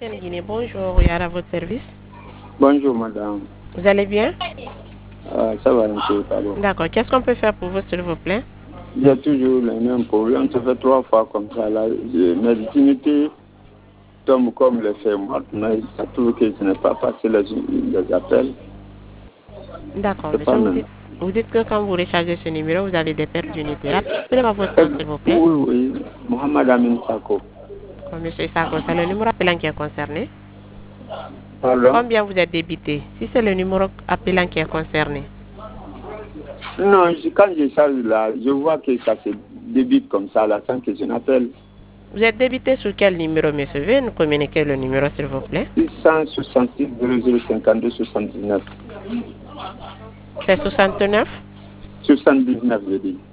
MTN Guinée, bonjour, Yara à votre service. Bonjour madame. Vous allez bien? Ça va, monsieur, pardon. D'accord, qu'est-ce qu'on peut faire pour vous, s'il vous plaît? Il y a toujours le même problème. Ça fait 3 fois comme ça. Là. Mes dignités tombent comme les feuilles mortes, mais ça trouve que je n'ai pas passé les appels. D'accord, monsieur, vous dites que quand vous rechargez ce numéro, vous avez des pertes d'unité. Rappelez-moi votre nom, s'il vous plaît. Oui, Mohamed Amin Sako. Monsieur Sako, c'est le numéro appelant qui est concerné. Pardon? Combien vous êtes débité? Si c'est le numéro appelant qui est concerné. Non, quand je charge là, je vois que ça se débite comme ça, là, sans que je n'appelle. Vous êtes débité sur quel numéro, monsieur? Veuillez nous communiquer le numéro, s'il vous plaît. 666 0052 79. C'est 69? 79, je dis.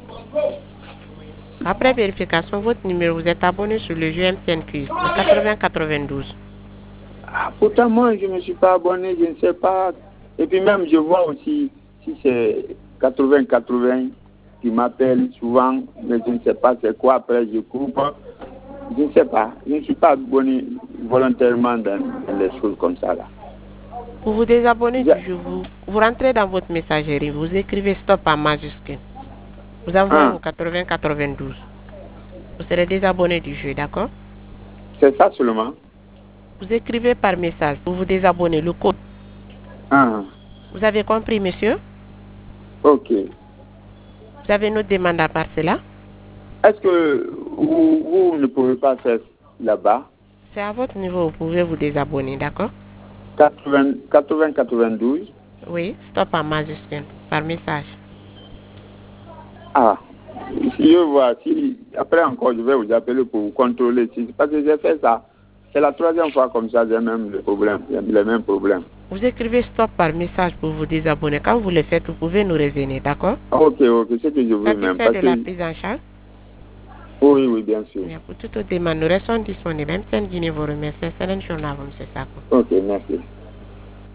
Après vérification, votre numéro, vous êtes abonné sur le jeu MTN Quiz, 80-92. Ah, pourtant, moi, je ne me suis pas abonné, je ne sais pas. Et puis même, je vois aussi, si c'est 80-80 qui m'appellent souvent, mais je ne sais pas c'est quoi, après je coupe. Je ne sais pas. Je ne suis pas abonné volontairement dans les choses comme ça, là. Pour vous désabonner du jeu, vous rentrez dans votre messagerie, vous écrivez stop en majuscule. Vous envoyez au 80-92. Vous serez désabonné du jeu, d'accord? C'est ça seulement? Vous écrivez par message, vous vous désabonnez, le code. Vous avez compris, monsieur? Ok. Vous avez une autre demande à part cela? Est-ce que vous ne pouvez pas faire là-bas? C'est à votre niveau, vous pouvez vous désabonner, d'accord? 80-92? Oui, stop en majuscule, par message. Ah, si je vois, après encore, je vais vous appeler pour vous contrôler. Parce que j'ai fait ça. C'est la 3e fois comme ça, j'ai même les mêmes problèmes. Vous écrivez stop par message pour vous désabonner. Quand vous le faites, vous pouvez nous revenir, d'accord? Ok, c'est que je veux même. Satisfait de la prise en charge? Oui, bien sûr. Bien, pour toute autre demande, nous restons disponibles. Même si Guinée vous remercie. Excellente journée à vous, M. Sako. Ok, merci.